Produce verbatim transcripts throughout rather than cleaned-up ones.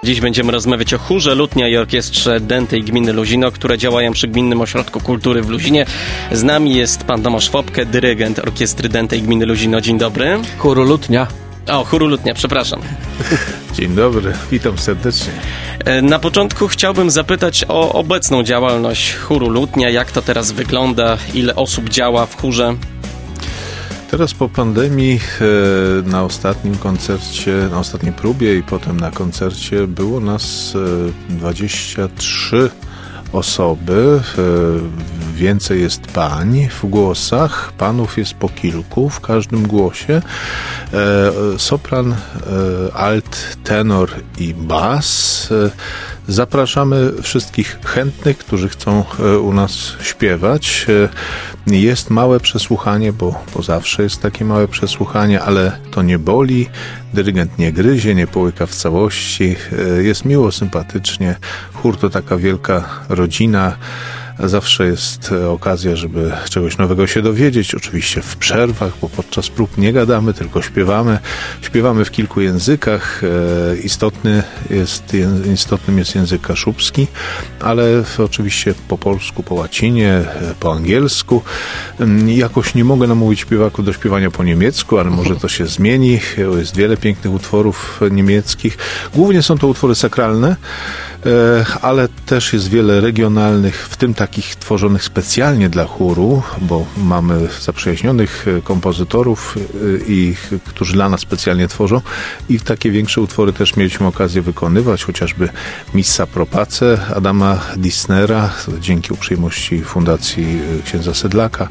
Dziś będziemy rozmawiać o chórze Lutnia i orkiestrze Dętej Gminy Luzino, które działają przy Gminnym Ośrodku Kultury w Luzinie. Z nami jest pan Tomasz Fopke, dyrygent orkiestry Dętej Gminy Luzino. Dzień dobry. Chóru Lutnia. O, chóru Lutnia, przepraszam. Dzień dobry, witam serdecznie. Na początku chciałbym zapytać o obecną działalność chóru Lutnia. Jak to teraz wygląda? Ile osób działa w chórze? Teraz po pandemii na ostatnim koncercie, na ostatniej próbie i potem na koncercie było nas dwadzieścia trzy osoby. Więcej jest pań w głosach, panów jest po kilku w każdym głosie. Sopran, alt, tenor i bas. Zapraszamy wszystkich chętnych, którzy chcą u nas śpiewać. Jest małe przesłuchanie, bo, bo zawsze jest takie małe przesłuchanie, ale to nie boli. Dyrygent nie gryzie, nie połyka w całości. Jest miło, sympatycznie. Chór to taka wielka rodzina. Zawsze jest okazja, żeby czegoś nowego się dowiedzieć. Oczywiście w przerwach, bo podczas prób nie gadamy, tylko śpiewamy. Śpiewamy w kilku językach. Istotny jest, istotnym jest język kaszubski, ale oczywiście po polsku, po łacinie, po angielsku. Jakoś nie mogę namówić śpiewaków do śpiewania po niemiecku, ale może to się zmieni. Jest wiele pięknych utworów niemieckich. Głównie są to utwory sakralne, ale też jest wiele regionalnych, w tym takich tworzonych specjalnie dla chóru, bo mamy zaprzyjaźnionych kompozytorów, i, którzy dla nas specjalnie tworzą, i takie większe utwory też mieliśmy okazję wykonywać, chociażby Missa pro Pace Adama Disnera, dzięki uprzejmości Fundacji Księdza Sedlaka.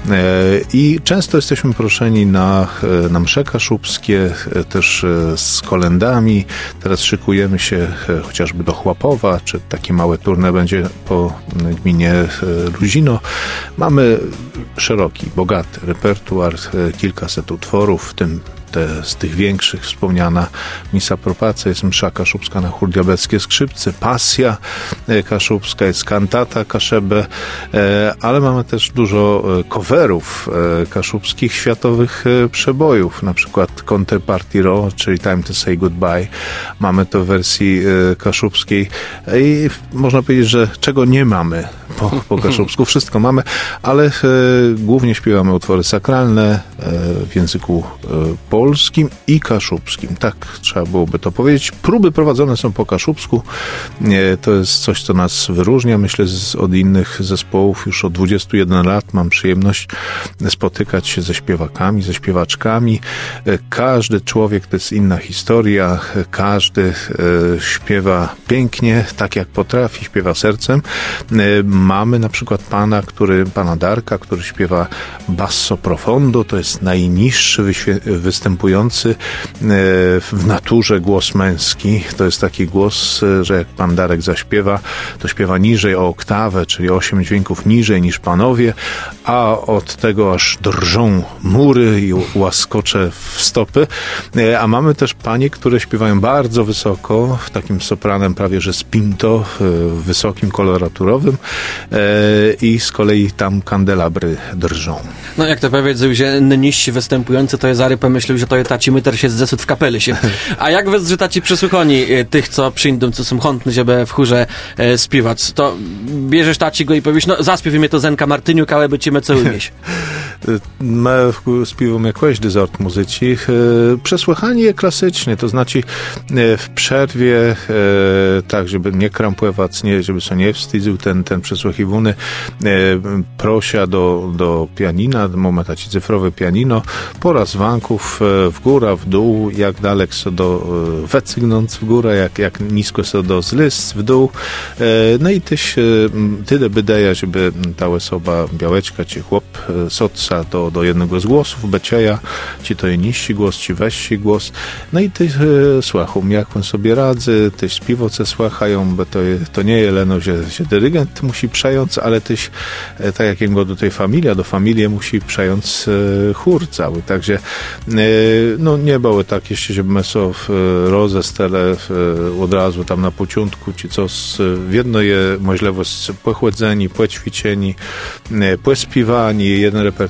I często jesteśmy proszeni na, na msze kaszubskie, też z kolendami. Teraz szykujemy się chociażby do Chłapowa, czy takie małe tournée będzie po gminie Luzino. Mamy szeroki, bogaty repertuar, kilkaset utworów, w tym te, z tych większych wspomniana Missa pro Pace, jest msza kaszubska na chór diabelskie skrzypce, pasja kaszubska, jest kantata kaszebę, ale mamy też dużo coverów kaszubskich, światowych przebojów, na przykład Conte Partiro, czyli Time to Say Goodbye. Mamy to w wersji kaszubskiej i można powiedzieć, że czego nie mamy po, po kaszubsku, wszystko mamy, ale głównie śpiewamy utwory sakralne w języku polskim polskim i kaszubskim. Tak trzeba byłoby to powiedzieć. Próby prowadzone są po kaszubsku. To jest coś, co nas wyróżnia, myślę, z, od innych zespołów. Już od dwudziestu jeden lat mam przyjemność spotykać się ze śpiewakami, ze śpiewaczkami. Każdy człowiek to jest inna historia. Każdy śpiewa pięknie, tak jak potrafi, śpiewa sercem. Mamy na przykład pana, który, pana Darka, który śpiewa basso profondo. To jest najniższy występujący w naturze głos męski. To jest taki głos, że jak pan Darek zaśpiewa, to śpiewa niżej o oktawę, czyli osiem dźwięków niżej niż panowie, a od tego aż drżą mury i łaskocze w stopy. A mamy też panie, które śpiewają bardzo wysoko, takim sopranem prawie że spinto, wysokim, koloraturowym, i z kolei tam kandelabry drżą. No jak to powiedzą, że niżsi występujący to jest Zary pomyślał, że to jest taci myter się zdesud w kapeli się. A jak wy zrzucacie przysłuchani tych, co przyjdą, co są chętni, żeby w chórze e, śpiewać, to bierzesz taci go i powiesz, no zaśpiew mnie to Zenka Martyniuk, ale by cię co umieś. My śpiewamy jakąś sort muzyki. Przesłuchanie klasycznie, to znaczy w przerwie, tak, żeby nie krampływać, nie, żeby się nie wstydził ten, ten przesłuchiwany, prosia do, do pianina, moment taci cyfrowe pianino, po raz wanków w górę, w dół, jak dalek so do wecygnąc w górę, jak, jak nisko so do zlist w dół. No i tyś tyle wydaje, żeby ta osoba, białeczka czy chłop, sotca do, do jednego z głosów, becieja, ci to jest niższy głos, ci wyższy głos. No i ty słucham, jak on sobie radzy, tyś śpiewoce słuchają, bo to, to nie jest leno, że, że dyrygent musi przejąć, ale tyś, tak jak jego do tej familii, a do familii musi przejąć chór cały. Także no nie było tak jeszcze, żeby my so rozestele od razu tam na początku, ci co w jedno je możliwość pochłodzeni, poćwiczeni, pośpiewani, jeden repertuar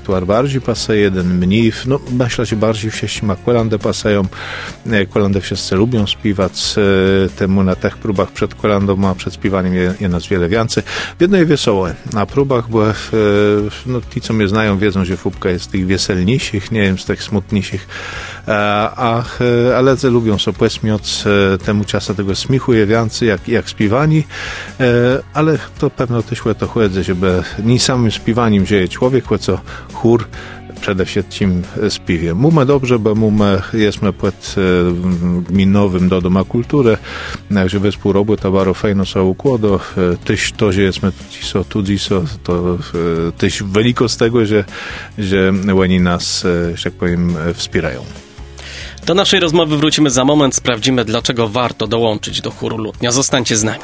repertuar bardziej paseje, jeden mniej. No, myślę, że bardziej wszyscy ma kwelandę paseją. Kwelandę wszyscy lubią śpiewać. Temu na tych próbach przed kwelandą, a przed śpiewaniem je, je nas wiele więcej. W jednej wesołe. Na próbach, bo no, ci, co mnie znają, wiedzą, że fupka jest z tych wieselniejszych, nie wiem, z tych smutniejszych. A, ale lubią sobie pośmiać temu czasu tego smichu je więcej, jak, jak śpiewani. Ale to pewno też to chłodze, żeby nie samym śpiewaniem dzieje człowiek, co chór przede wszystkim śpiewie. Mamy dobrze, bo mamy, jesteśmy pod gminowym do Doma Kultury, także wespół robu towaru fajno są układu. Tyś to, że jesteśmy so, tu so, to tyś wielko z tego, że, że oni nas, że tak powiem, wspierają. Do naszej rozmowy wrócimy za moment, sprawdzimy, dlaczego warto dołączyć do chóru Lutnia. Zostańcie z nami.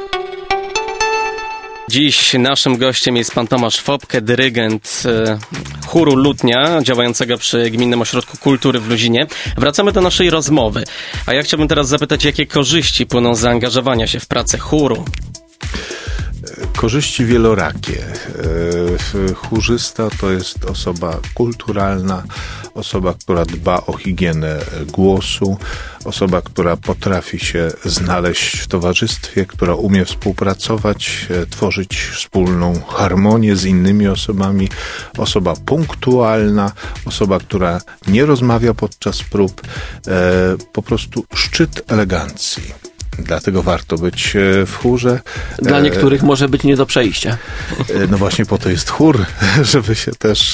Dziś naszym gościem jest pan Tomasz Fopke, dyrygent e, chóru Lutnia, działającego przy Gminnym Ośrodku Kultury w Luzinie. Wracamy do naszej rozmowy. A ja chciałbym teraz zapytać, jakie korzyści płyną z zaangażowania się w pracę chóru? Korzyści wielorakie. Chórzysta to jest osoba kulturalna, osoba, która dba o higienę głosu, osoba, która potrafi się znaleźć w towarzystwie, która umie współpracować, tworzyć wspólną harmonię z innymi osobami, osoba punktualna, osoba, która nie rozmawia podczas prób, po prostu szczyt elegancji. Dlatego warto być w chórze. Dla niektórych może być nie do przejścia. No właśnie po to jest chór, żeby się też,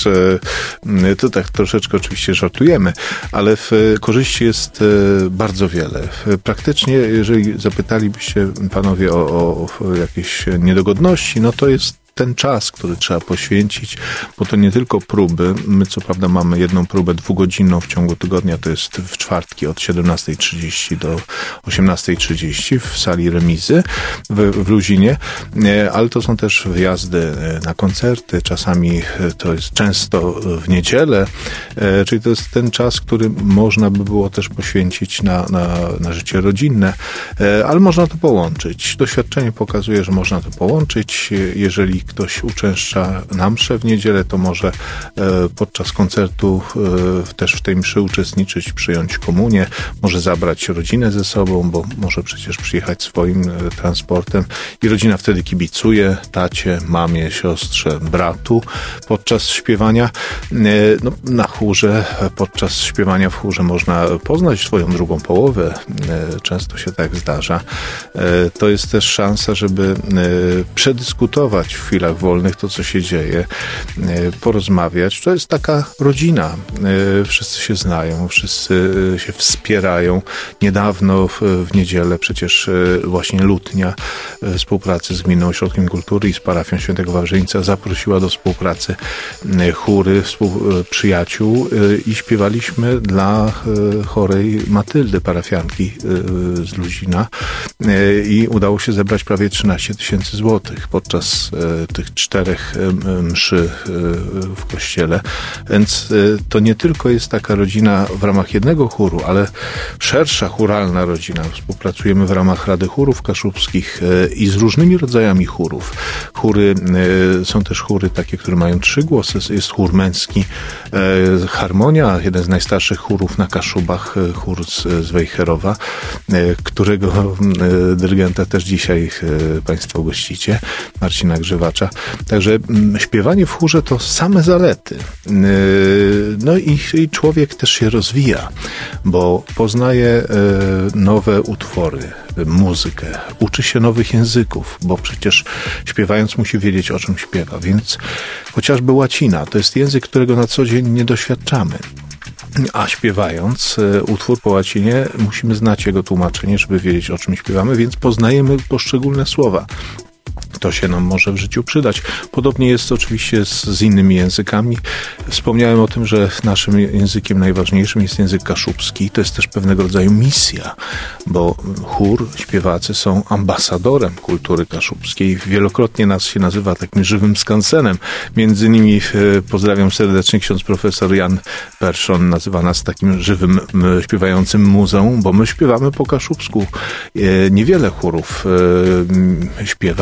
tu tak troszeczkę oczywiście żartujemy, ale w korzyści jest bardzo wiele. Praktycznie, jeżeli zapytalibyście panowie o, o jakieś niedogodności, no to jest ten czas, który trzeba poświęcić, bo to nie tylko próby. My co prawda mamy jedną próbę dwugodzinną w ciągu tygodnia, to jest w czwartki od siedemnastej trzydzieści do osiemnastej trzydzieści w sali remizy w, w Luzinie, ale to są też wyjazdy na koncerty, czasami to jest często w niedzielę, czyli to jest ten czas, który można by było też poświęcić na, na, na życie rodzinne, ale można to połączyć. Doświadczenie pokazuje, że można to połączyć, jeżeli ktoś uczęszcza na mszę w niedzielę, to może e, podczas koncertu e, też w tej mszy uczestniczyć, przyjąć komunię, może zabrać rodzinę ze sobą, bo może przecież przyjechać swoim e, transportem i rodzina wtedy kibicuje tacie, mamie, siostrze, bratu podczas śpiewania. E, no, na chórze, podczas śpiewania w chórze można poznać swoją drugą połowę. E, często się tak zdarza. E, to jest też szansa, żeby e, przedyskutować w chwilach wolnych to, co się dzieje, porozmawiać. To jest taka rodzina. Wszyscy się znają, wszyscy się wspierają. Niedawno w, w niedzielę przecież właśnie Lutnia w współpracy z Gminnym Ośrodkiem Kultury i z parafią Świętego Wawrzyńca zaprosiła do współpracy chóry współ, przyjaciół i śpiewaliśmy dla chorej Matyldy, parafianki z Luzina i udało się zebrać prawie trzynaście tysięcy złotych podczas tych czterech mszy w kościele. Więc to nie tylko jest taka rodzina w ramach jednego chóru, ale szersza chóralna rodzina. Współpracujemy w ramach Rady Chórów Kaszubskich i z różnymi rodzajami chórów. Chóry, są też chóry takie, które mają trzy głosy. Jest chór męski Harmonia, jeden z najstarszych chórów na Kaszubach, chór z, z Wejherowa, którego dyrygenta też dzisiaj państwo gościcie, Marcina Grzywacza. Także śpiewanie w chórze to same zalety. No i, i człowiek też się rozwija, bo poznaje nowe utwory, muzykę, uczy się nowych języków, bo przecież śpiewając musi wiedzieć, o czym śpiewa, więc chociażby łacina to jest język, którego na co dzień nie doświadczamy. A śpiewając utwór po łacinie musimy znać jego tłumaczenie, żeby wiedzieć, o czym śpiewamy, więc poznajemy poszczególne słowa. To się nam może w życiu przydać. Podobnie jest oczywiście z, z innymi językami. Wspomniałem o tym, że naszym językiem najważniejszym jest język kaszubski. To jest też pewnego rodzaju misja, bo chór, śpiewacy są ambasadorem kultury kaszubskiej. Wielokrotnie nas się nazywa takim żywym skansenem. Między innymi pozdrawiam serdecznie ksiądz profesor Jan Perszon. Nazywa nas takim żywym, śpiewającym muzeum, bo my śpiewamy po kaszubsku. Niewiele chórów śpiewa w języku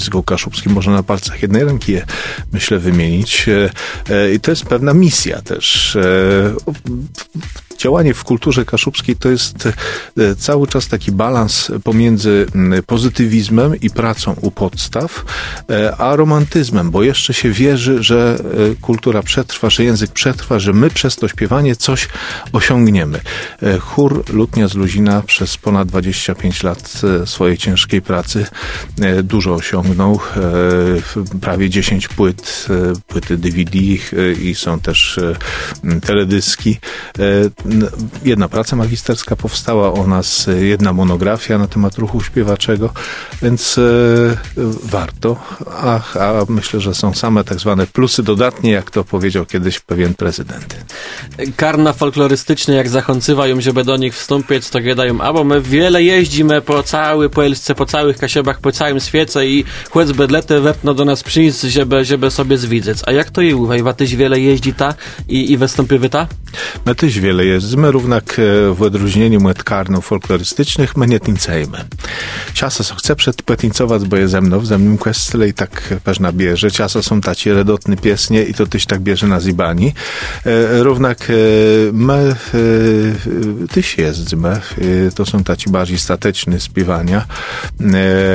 języku kaszubskim. Można na palcach jednej ręki je, myślę, wymienić. I to jest pewna misja też. Działanie w kulturze kaszubskiej to jest cały czas taki balans pomiędzy pozytywizmem i pracą u podstaw, a romantyzmem, bo jeszcze się wierzy, że kultura przetrwa, że język przetrwa, że my przez to śpiewanie coś osiągniemy. Chór Lutnia z Luzina przez ponad dwadzieścia pięć lat swojej ciężkiej pracy dużo osiągnął. Prawie dziesięć płyt, płyty D V D i są też teledyski. Jedna praca magisterska powstała o nas, jedna monografia na temat ruchu śpiewaczego, więc e, warto, a, a myślę, że są same tak zwane plusy dodatnie, jak to powiedział kiedyś pewien prezydent. Karna folklorystyczne, jak zachącywają, żeby do nich wstąpić, to gadają, a bo my wiele jeździmy po całej Polsce, po całych Kasiebach, po całym świecie i chłec bedlety wepno do nas przyjść, żeby, żeby sobie zwidzeć. A jak to i uwaj, watyś wiele jeździ ta i, i wystąpy ta? My też wiele jeździmy, równak w odróżnieniu od karnów folklorystycznych, my nie tincejmy. Ciasa so chce przedpetincować, bo je ze mną, ze mną kwestyle i tak pewna bierze. Ciasa są taci redotny piesnie i to tyś tak bierze na zibani. E, równak e, my e, tyś jeździmy. E, to są taci bardziej stateczny śpiewania. E,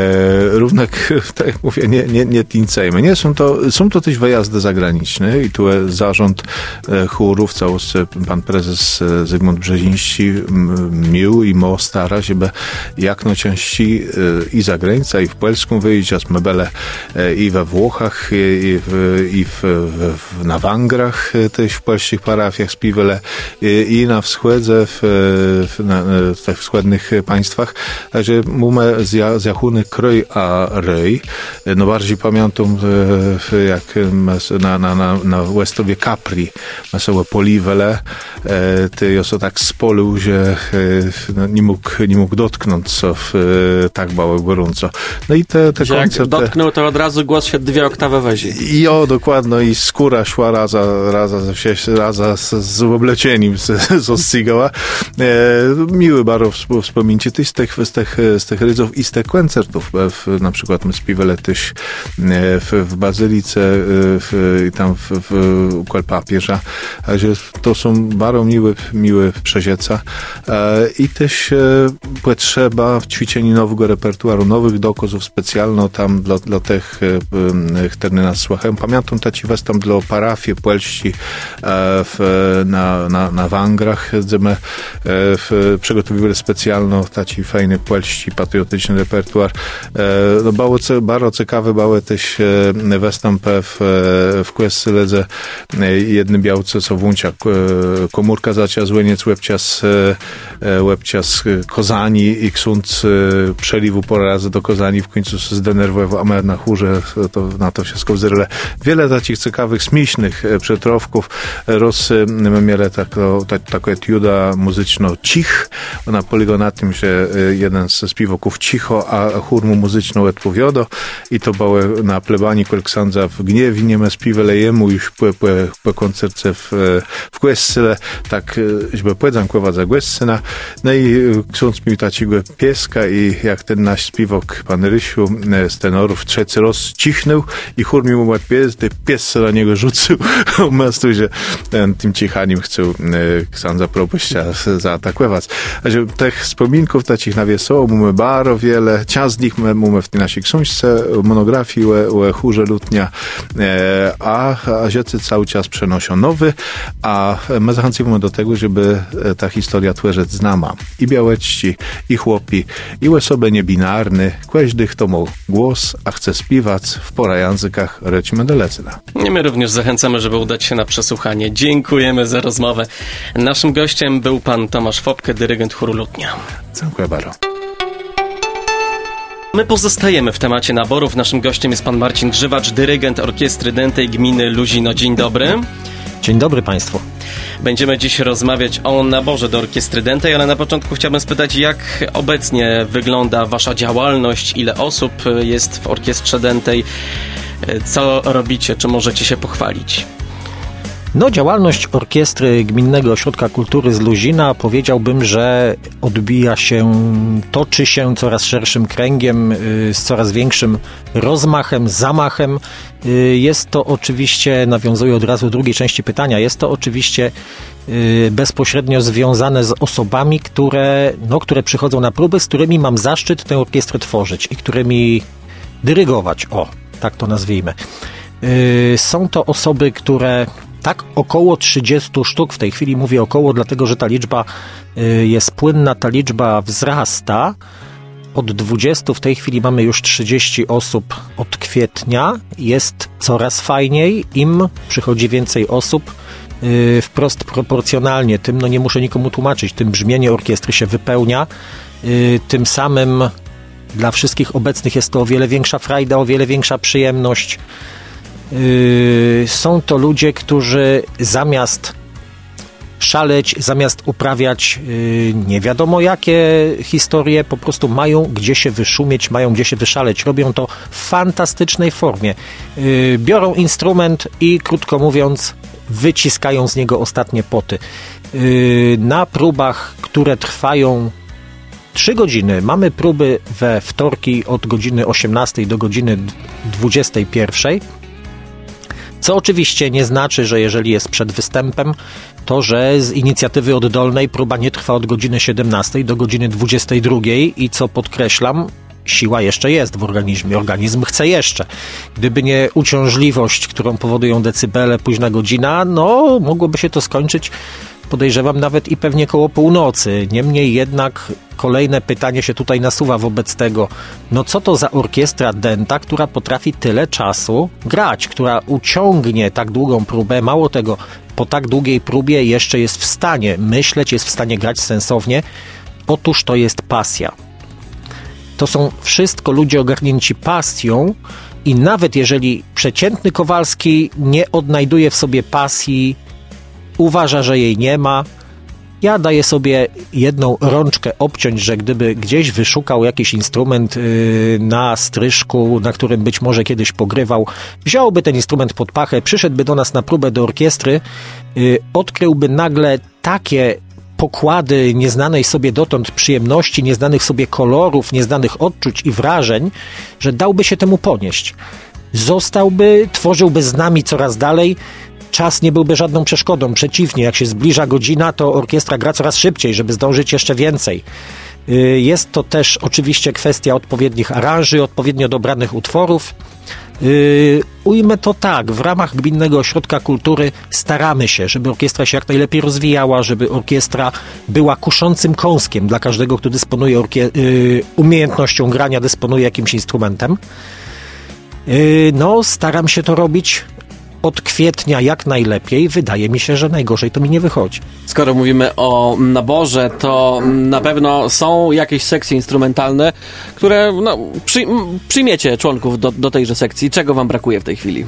równak, tak jak mówię, nie, nie, nie tincejmy. Nie, są to, są to tyś wyjazdy zagraniczne i tu zarząd e, chórów, całość pan prezes Zygmunt Brzeziński mił i mo stara, żeby jak no częściej i za granicę, i w Polską wyjść, a mebele i we Włochach, i, w, i w, w, na Węgrach, też w polskich parafiach śpiewele, i, i na wschodze, w, w, na, w tych wschodnich państwach. Także mamy z jachuny kroj a ryj. No bardziej pamiętam, jak na, na, na, na Westowie Capri, na sobie poliwele, ty jo so tak spolił, że no, nie, mógł, nie mógł dotknąć co w, tak mało gorąco. No i te, te jak koncerty... dotknął, to od razu głos się dwie oktawy weźmie. Jo, dokładno, i skóra szła raza, raza ze wsie, raza z, z obleceniem z oscygała. E, miły bardzo wspomincie z tych, z tych, z tych rydzów i z tych koncertów. W, na przykład my śpiewali też w, w Bazylice w, i tam w, w, u kol papieża. Także to są bardzo miłe, miłe przezieca. E, I też e, potrzeba w ćwiczeniu nowego repertuaru, nowych dokozów specjalno tam dla, dla tych, e, którzy nas słuchają. Pamiętam taci was tam dla parafii polści e, w, na, na, na Węgrach, gdzie my e, w, przygotowywali specjalno taci fajny polści patriotyczny repertuar. E, no, bało, bardzo ciekawe bały też e, występy w, w kwestii, że jedny białce co włącza komórka zacia złyniec łebcias łebcias Kozani i ksiądz przeliwu po razy do Kozani w końcu się zdenerwował, a my na chórze to, na to wszystko wzryle. Wiele takich ciekawych, śmiesznych przetrowków. Roz mieli tako, tak, taką etiuda muzyczno Cich. Ona polega na tym, że jeden z śpiewaków cicho, a chór mu muzyczno odpowiada i to było na plebanii Kolksandza w gniewie, nie ma śpiewele jemu już po, po, po koncercie w, w Kwestyle, tak, żeby powiedział, kława za Gwestsyna. No i ksiądz mi takiego pieska i jak ten nasz śpiewok, pan Rysiu z tenorów trzeci raz cichnął i chór mi mu pies, ten pies na niego rzucił. Umiastu, że tym cichaniem chciał księdza proboszcza zaatakować. Takže tych wspominków takich na wesoło mamy bardzo wiele. Część z nich mamy w tej naszej książce, monografii o chórze Lutnia, a, a rzeczy cały czas przenoszą nowy, a my zachęcamy do tego, żeby ta historia tworzyć znama. I białeczci, i chłopi, i osoby niebinarny, każdy, kto ma głos, a chce śpiewać w pora językach, recimy do Lecyna. I my również zachęcamy, żeby udać się na przesłuchanie. Dziękujemy za rozmowę. Naszym gościem był pan Tomasz Fopke, dyrygent chóru Lutnia. Dziękuję bardzo. My pozostajemy w temacie naborów. Naszym gościem jest pan Marcin Grzywacz, dyrygent Orkiestry Dętej Gminy Luzino. Dzień dobry. Dzień dobry Państwu. Będziemy dziś rozmawiać o naborze do Orkiestry Dętej, ale na początku chciałbym spytać, jak obecnie wygląda wasza działalność, ile osób jest w Orkiestrze Dętej, co robicie, czy możecie się pochwalić? No, działalność Orkiestry Gminnego Ośrodka Kultury z Luzina, powiedziałbym, że odbija się, toczy się coraz szerszym kręgiem, z coraz większym rozmachem, zamachem. Jest to oczywiście, nawiązuję od razu do drugiej części pytania, jest to oczywiście bezpośrednio związane z osobami, które, no, które przychodzą na próby, z którymi mam zaszczyt tę orkiestrę tworzyć i którymi dyrygować, o, tak to nazwijmy. Są to osoby, które tak około trzydzieści sztuk, w tej chwili mówię około, dlatego że ta liczba jest płynna, ta liczba wzrasta. Od dwudziestu w tej chwili mamy już trzydzieści osób od kwietnia. Jest coraz fajniej, im przychodzi więcej osób, yy, wprost proporcjonalnie, tym, no nie muszę nikomu tłumaczyć, tym brzmienie orkiestry się wypełnia, yy, tym samym dla wszystkich obecnych jest to o wiele większa frajda, o wiele większa przyjemność. Yy, są to ludzie, którzy zamiast szaleć, zamiast uprawiać yy, nie wiadomo jakie historie, po prostu mają gdzie się wyszumieć, mają gdzie się wyszaleć. Robią to w fantastycznej formie. Yy, biorą instrument i, krótko mówiąc, wyciskają z niego ostatnie poty. Yy, na próbach, które trwają trzy godziny, mamy próby we wtorki od godziny osiemnastej do godziny dwudziestej pierwszej. Co oczywiście nie znaczy, że jeżeli jest przed występem, to że z inicjatywy oddolnej próba nie trwa od godziny siedemnastej do godziny dwudziestej drugiej i co podkreślam, siła jeszcze jest w organizmie, organizm chce jeszcze. Gdyby nie uciążliwość, którą powodują decybele, późna godzina, no mogłoby się to skończyć, podejrzewam, nawet i pewnie koło północy. Niemniej jednak kolejne pytanie się tutaj nasuwa wobec tego, no co to za orkiestra dęta, która potrafi tyle czasu grać, która uciągnie tak długą próbę, mało tego, po tak długiej próbie jeszcze jest w stanie myśleć, jest w stanie grać sensownie. Otóż to jest pasja. To są wszystko ludzie ogarnięci pasją i nawet jeżeli przeciętny Kowalski nie odnajduje w sobie pasji, uważa, że jej nie ma, ja daję sobie jedną rączkę obciąć, że gdyby gdzieś wyszukał jakiś instrument yy, na stryżku, na którym być może kiedyś pogrywał, wziąłby ten instrument pod pachę, przyszedłby do nas na próbę do orkiestry, yy, odkryłby nagle takie pokłady nieznanej sobie dotąd przyjemności, nieznanych sobie kolorów, nieznanych odczuć i wrażeń, że dałby się temu ponieść. Zostałby, tworzyłby z nami coraz dalej. Czas nie byłby żadną przeszkodą. Przeciwnie, jak się zbliża godzina, to orkiestra gra coraz szybciej, żeby zdążyć jeszcze więcej. Jest to też oczywiście kwestia odpowiednich aranży, odpowiednio dobranych utworów. Yy, ujmę to tak, w ramach Gminnego Ośrodka Kultury staramy się, żeby orkiestra się jak najlepiej rozwijała, żeby orkiestra była kuszącym kąskiem dla każdego, kto dysponuje orkie- yy, umiejętnością grania, dysponuje jakimś instrumentem. Yy, no, staram się to robić od kwietnia jak najlepiej. Wydaje mi się, że najgorzej to mi nie wychodzi. Skoro mówimy o naborze, to na pewno są jakieś sekcje instrumentalne, które no, przy, przyjmiecie członków do, do tejże sekcji. Czego wam brakuje w tej chwili?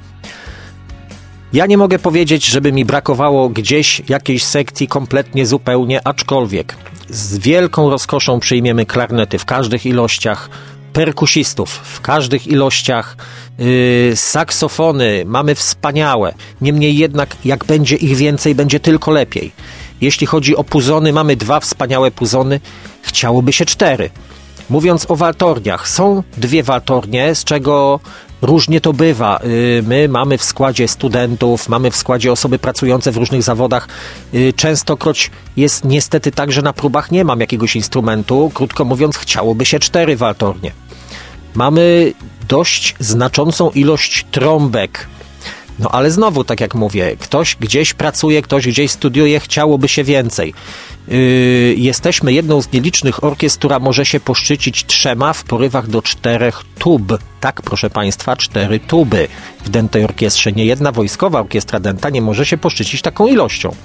Ja nie mogę powiedzieć, żeby mi brakowało gdzieś jakiejś sekcji kompletnie, zupełnie, aczkolwiek z wielką rozkoszą przyjmiemy klarnety w każdych ilościach, perkusistów w każdych ilościach, yy, saksofony mamy wspaniałe. Niemniej jednak, jak będzie ich więcej, będzie tylko lepiej. Jeśli chodzi o puzony, mamy dwa wspaniałe puzony, chciałoby się cztery. Mówiąc o waltorniach, są dwie waltornie, z czego różnie to bywa. Yy, my mamy w składzie studentów, mamy w składzie osoby pracujące w różnych zawodach. Yy, częstokroć jest niestety tak, że na próbach nie mam jakiegoś instrumentu. Krótko mówiąc, chciałoby się cztery waltornie. Mamy dość znaczącą ilość trąbek. No ale znowu, tak jak mówię, ktoś gdzieś pracuje, ktoś gdzieś studiuje, chciałoby się więcej. Yy, jesteśmy jedną z nielicznych orkiestr, która może się poszczycić trzema w porywach do czterech tub. Tak, proszę Państwa, cztery tuby w dętej orkiestrze. Nie jedna wojskowa orkiestra dęta nie może się poszczycić taką ilością.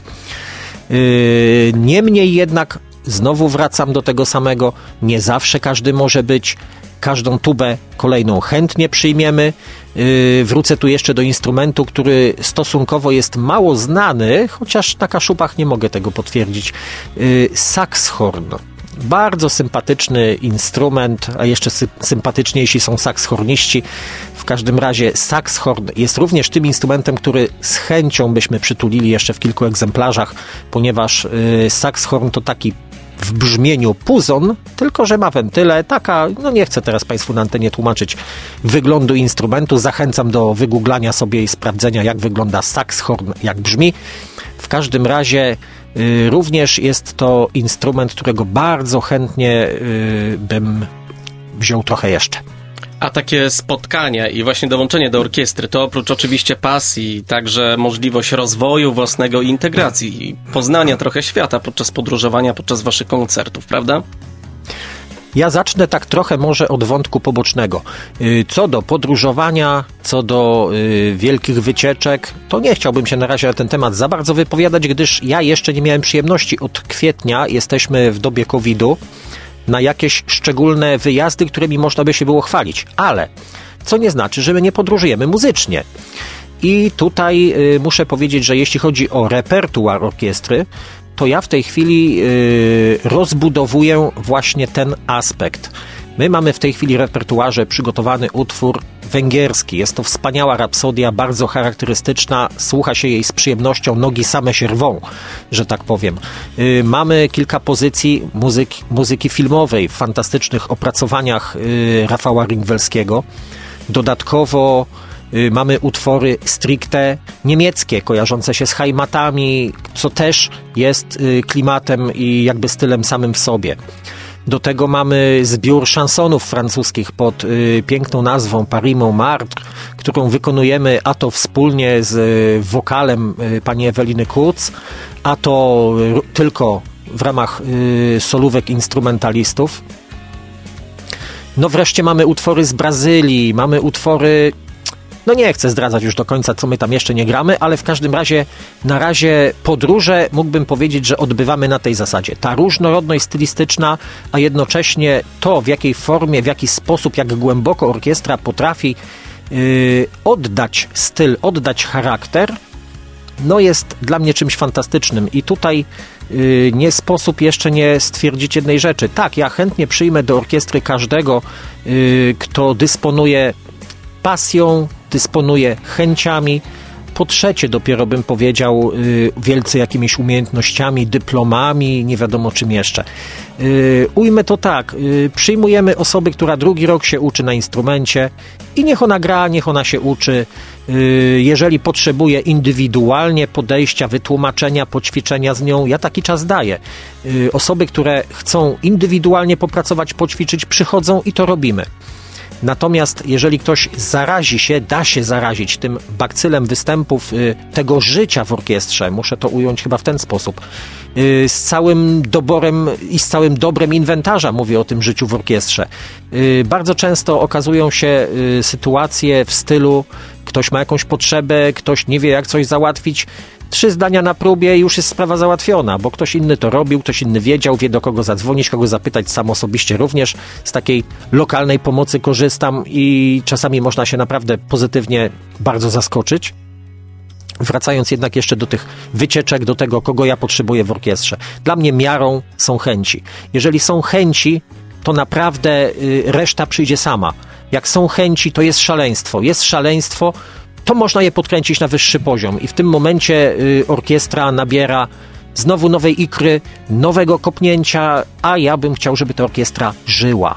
Yy, niemniej jednak, znowu wracam do tego samego, nie zawsze każdy może być. Każdą tubę kolejną chętnie przyjmiemy. Yy, wrócę tu jeszcze do instrumentu, który stosunkowo jest mało znany, chociaż na Kaszubach nie mogę tego potwierdzić. Yy, sakshorn. Bardzo sympatyczny instrument, a jeszcze sy- sympatyczniejsi są sakshorniści. W każdym razie saxhorn jest również tym instrumentem, który z chęcią byśmy przytulili jeszcze w kilku egzemplarzach, ponieważ yy, saxhorn to taki w brzmieniu puzon, tylko że ma wentyle, taka, no nie chcę teraz Państwu na antenie tłumaczyć wyglądu instrumentu, zachęcam do wygooglania sobie i sprawdzenia, jak wygląda saxhorn, jak brzmi. W każdym razie y, również jest to instrument, którego bardzo chętnie y, bym wziął trochę jeszcze. A takie spotkania i właśnie dołączenie do orkiestry, to oprócz oczywiście pasji, także możliwość rozwoju własnego i integracji, i poznania trochę świata podczas podróżowania, podczas waszych koncertów, prawda? Ja zacznę tak trochę może od wątku pobocznego. Co do podróżowania, co do y, wielkich wycieczek, to nie chciałbym się na razie na ten temat za bardzo wypowiadać, gdyż ja jeszcze nie miałem przyjemności. Od kwietnia jesteśmy w dobie kowida na jakieś szczególne wyjazdy, którymi można by się było chwalić. Ale co nie znaczy, że my nie podróżujemy muzycznie. I tutaj y, muszę powiedzieć, że jeśli chodzi o repertuar orkiestry, to ja w tej chwili y, rozbudowuję właśnie ten aspekt. My mamy w tej chwili w repertuarze przygotowany utwór węgierski. Jest to wspaniała rapsodia, bardzo charakterystyczna, słucha się jej z przyjemnością, nogi same się rwą, że tak powiem. Y, mamy kilka pozycji muzyki, muzyki filmowej w fantastycznych opracowaniach y, Rafała Ringwelskiego. Dodatkowo y, mamy utwory stricte niemieckie, kojarzące się z Heimatami, co też jest y, klimatem i jakby stylem samym w sobie. Do tego mamy zbiór szansonów francuskich pod y, piękną nazwą Paris Montmartre, którą wykonujemy a to wspólnie z y, wokalem y, pani Eweliny Kurz, a to y, tylko w ramach y, solówek instrumentalistów. No wreszcie mamy utwory z Brazylii, mamy utwory... No nie chcę zdradzać już do końca, co my tam jeszcze nie gramy, ale w każdym razie na razie podróże mógłbym powiedzieć, że odbywamy na tej zasadzie. Ta różnorodność stylistyczna, a jednocześnie to, w jakiej formie, w jaki sposób, jak głęboko orkiestra potrafi yy, oddać styl, oddać charakter, no jest dla mnie czymś fantastycznym. I tutaj yy, nie sposób jeszcze nie stwierdzić jednej rzeczy. Tak, ja chętnie przyjmę do orkiestry każdego, yy, kto dysponuje pasją, dysponuje chęciami. Po trzecie dopiero bym powiedział yy, wielce jakimiś umiejętnościami, dyplomami, nie wiadomo czym jeszcze. Yy, ujmę to tak, yy, przyjmujemy osobę, która drugi rok się uczy na instrumencie i niech ona gra, niech ona się uczy. Yy, jeżeli potrzebuje indywidualnie podejścia, wytłumaczenia, poćwiczenia z nią, ja taki czas daję. Yy, osoby, które chcą indywidualnie popracować, poćwiczyć, przychodzą i to robimy. Natomiast jeżeli ktoś zarazi się, da się zarazić tym bakcylem występów, y, tego życia w orkiestrze, muszę to ująć chyba w ten sposób, y, z całym doborem i z całym dobrem inwentarza, mówię o tym życiu w orkiestrze. Y, bardzo często okazują się y, sytuacje w stylu, ktoś ma jakąś potrzebę, ktoś nie wie jak coś załatwić, trzy zdania na próbie i już jest sprawa załatwiona, bo ktoś inny to robił, ktoś inny wiedział, wie do kogo zadzwonić, kogo zapytać, sam osobiście również z takiej lokalnej pomocy korzystam i czasami można się naprawdę pozytywnie bardzo zaskoczyć. Wracając jednak jeszcze do tych wycieczek, do tego, kogo ja potrzebuję w orkiestrze. Dla mnie miarą są chęci. Jeżeli są chęci, to naprawdę y, reszta przyjdzie sama. Jak są chęci, to jest szaleństwo. Jest szaleństwo, to można je podkręcić na wyższy poziom i w tym momencie y, orkiestra nabiera znowu nowej ikry, nowego kopnięcia, a ja bym chciał, żeby ta orkiestra żyła.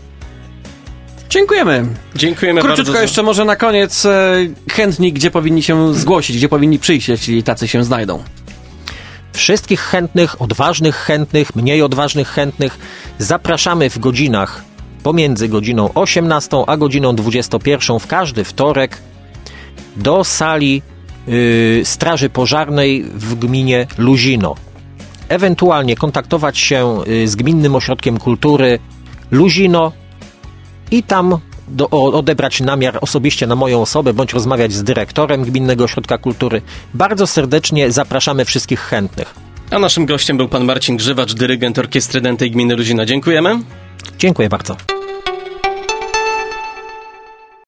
Dziękujemy. Dziękujemy Króciutko bardzo. jeszcze może na koniec e, chętni, gdzie powinni się zgłosić, gdzie powinni przyjść, jeśli tacy się znajdą. Wszystkich chętnych, odważnych chętnych, mniej odważnych chętnych zapraszamy w godzinach pomiędzy godziną osiemnastą a godziną dwudziestą pierwszą w każdy wtorek do sali y, Straży Pożarnej w gminie Luzino. Ewentualnie kontaktować się y, z Gminnym Ośrodkiem Kultury Luzino i tam do, o, odebrać namiar osobiście na moją osobę, bądź rozmawiać z dyrektorem Gminnego Ośrodka Kultury. Bardzo serdecznie zapraszamy wszystkich chętnych. A naszym gościem był pan Marcin Grzywacz, dyrygent Orkiestry Dętej Gminy Luzino. Dziękujemy. Dziękuję bardzo.